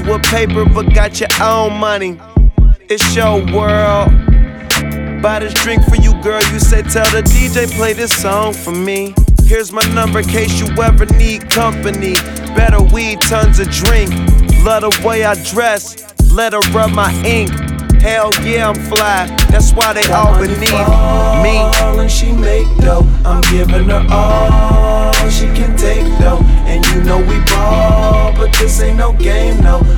with paper, but got your own money. It's your world. Buy this drink for you, girl. You say tell the DJ play this song for me. Here's my number in case you ever need company. Better weed, tons of drink. Love the way I dress. Let her rub my ink. Hell yeah, I'm fly. That's why they all beneath me. And she make dough. I'm giving her all she can take though. And you know we ball, but this ain't no game, no.